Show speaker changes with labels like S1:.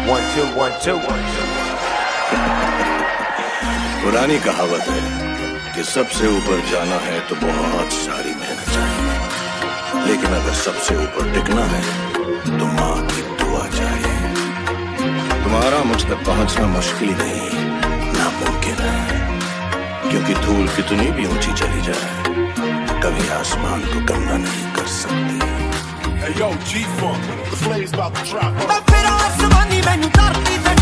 S1: 1 2 1 2 1 2।
S2: पुरानी कहावत है कि सबसे ऊपर जाना है तो बहुत सारी मेहनत चाहिए, लेकिन अगर सबसे ऊपर टिकना है तो माँ की दुआ चाहिए। तुम्हारा मुझ तक पहुंचना मुश्किल नहीं, नामुमकिन है, क्योंकि धूल कितनी भी ऊंची चली जाए कभी आसमान को गंदा नहीं कर सकती।
S3: Hey yo, G-Funk, the flame's about to drop.
S4: Ma però assolutamente non tardi.